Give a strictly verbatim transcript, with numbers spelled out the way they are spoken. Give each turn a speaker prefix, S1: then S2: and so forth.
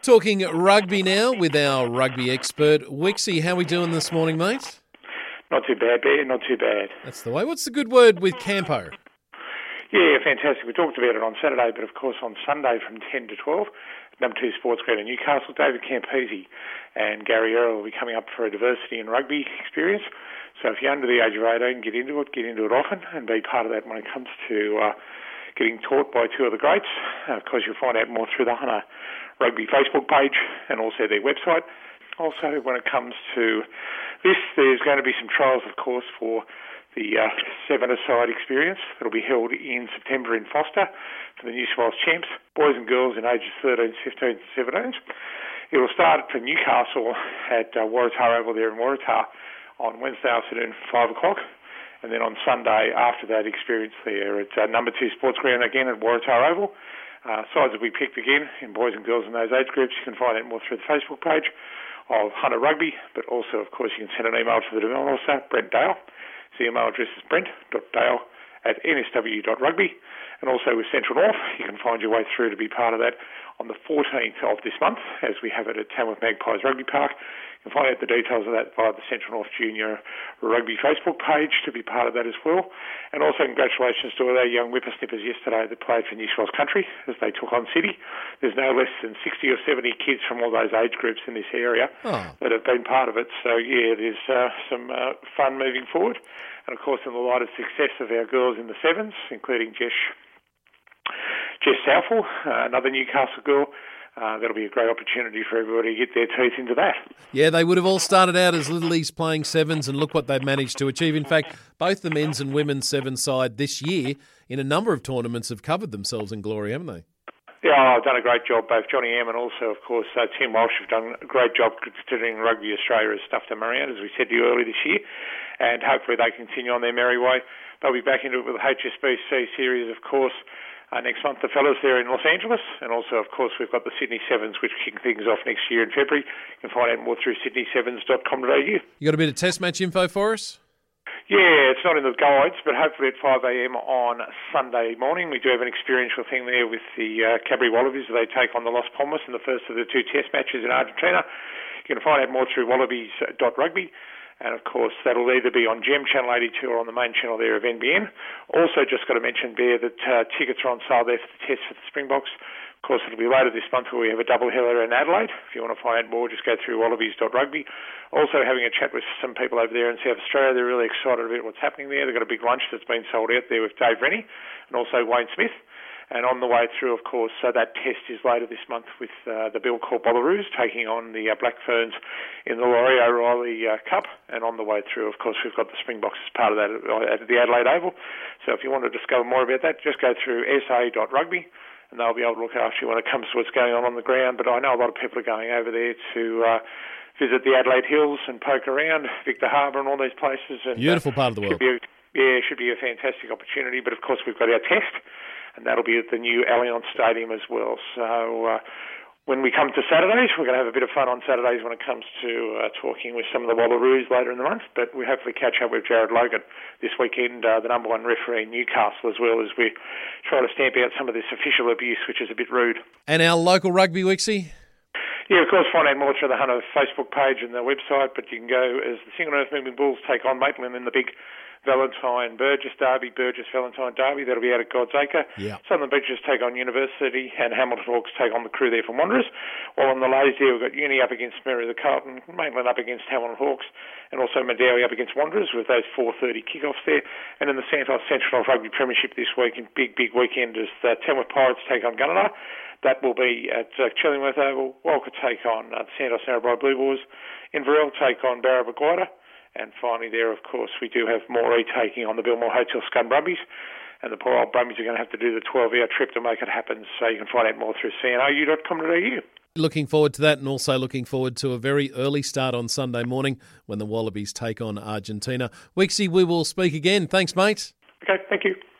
S1: Talking rugby now with our rugby expert, Wixie. How are we doing this morning, mate?
S2: Not too bad, Bear, not too bad.
S1: That's the way. What's the good word with Campo?
S2: Yeah, fantastic. We talked about it on Saturday, but of course on Sunday from ten to twelve, number two Sports Ground in Newcastle, David Campese and Gary Earl will be coming up for a diversity in rugby experience. So if you're under the age of eighteen, get into it, get into it often, and be part of that when it comes to uh, getting taught by two of the greats. Uh, of course, you'll find out more through the Hunter Rugby Facebook page and also their website. Also, when it comes to this, there's going to be some trials, of course, for the uh, seven-a-side experience that will be held in September in Foster for the New South Wales champs, boys and girls in ages thirteen, fifteen, and seventeen. It will start for Newcastle at uh, Waratah Oval there in Waratah on Wednesday afternoon, five o'clock. And then on Sunday, after that experience there at uh, number two Sports Ground again at Waratah Oval. Uh, sides will be picked again in boys and girls in those age groups. You can find out more through the Facebook page of Hunter Rugby, but also, of course, you can send an email to the development officer, Brent Dale. The email address is brent dot dale at n s w dot rugby. And also with Central North, you can find your way through to be part of that on the fourteenth of this month, as we have it at Tamworth Magpies Rugby Park. You can find out the details of that via the Central North Junior Rugby Facebook page to be part of that as well. And also congratulations to all our young whippersnippers yesterday that played for New South Wales Country as they took on City. There's no less than sixty or seventy kids from all those age groups in this area oh. that have been part of it. So, yeah, there's uh, some uh, fun moving forward. And, of course, in the light of success of our girls in the sevens, including Jess, Jess Southall, uh, another Newcastle girl, Uh, that'll be a great opportunity for everybody to get their teeth into that.
S1: Yeah, they would have all started out as Little East playing sevens, and look what they've managed to achieve. In fact, both the men's and women's seven side this year in a number of tournaments have covered themselves in glory, haven't they?
S2: Yeah, I've done a great job. Both Johnny M and also, of course, uh, Tim Walsh have done a great job considering Rugby Australia has stuffed them around, as we said to you earlier this year, and hopefully they continue on their merry way. They'll be back into it with the H S B C series, of course, Uh, next month, the fellas there in Los Angeles, and also, of course, we've got the Sydney Sevens, which kick things off next year in February. You can find out more through sydney sevens dot com dot a u.
S1: You got a bit of test match info for us?
S2: Yeah, it's not in the guides, but hopefully at five a.m. on Sunday morning. We do have an experiential thing there with the uh, Cadbury Wallabies. They take on the Los Palmas in the first of the two test matches in Argentina. You can find out more through wallabies dot rugby. And, of course, that'll either be on Gem Channel eighty-two or on the main channel there of N B N. Also, just got to mention, Bear, that uh, tickets are on sale there for the test for the Springboks. Of course, it'll be later this month where we have a double header in Adelaide. If you want to find out more, just go through wallabies dot rugby. Also, having a chat with some people over there in South Australia. They're really excited about what's happening there. They've got a big lunch that's been sold out there with Dave Rennie and also Wayne Smith. And on the way through, of course, so that test is later this month with uh, the Bill Court Bollaroos taking on the uh, Black Ferns in the Laurie O'Reilly uh, Cup. And on the way through, of course, we've got the Springboks as part of that at the Adelaide Oval. So if you want to discover more about that, just go through s a dot rugby and they'll be able to look after you when it comes to what's going on on the ground. But I know a lot of people are going over there to uh, visit the Adelaide Hills and poke around, Victor Harbour and all these places. And,
S1: Beautiful part of the world.
S2: Be a, yeah, it should be a fantastic opportunity. But, of course, we've got our test. And that'll be at the new Allianz Stadium as well. So uh, when we come to Saturdays, we're going to have a bit of fun on Saturdays when it comes to uh, talking with some of the Wallaroos later in the month. But we hopefully catch up with Jared Logan this weekend, uh, the number one referee in Newcastle, as well as we try to stamp out some of this official abuse, which is a bit rude.
S1: And our local rugby, Wixie?
S2: Yeah, of course, find out more through the Hunter Facebook page and the website, but you can go as the Single Earth Moving Bulls take on Maitland in the big Valentine Burgess Derby, Burgess Valentine Derby. That'll be out at God's Acre.
S1: Yeah.
S2: Southern Beaches take on University and Hamilton Hawks take on the crew there from Wanderers. While on the Lays there, we've got Uni up against Mary the Carlton, Maitland up against Hamilton Hawks, and also Medowie up against Wanderers with those four thirty kickoffs there. And in the Santos Central Rugby Premiership this week, in big, big weekend, as the Tamworth Pirates take on Gunnedah. That will be at uh, Chillingworth Oval. Walker take on uh, the Santos Narrabri Blue Boys. Inverell take on Barra Baguada. And finally there, of course, we do have Moree taking on the Bilmore Hotel Scum Brumbies. And the poor old Brumbies are going to have to do the twelve-hour trip to make it happen. So you can find out more through c n o u dot com dot a u.
S1: Looking forward to that, and also looking forward to a very early start on Sunday morning when the Wallabies take on Argentina. Wixie, we will speak again. Thanks, mate.
S2: Okay, thank you.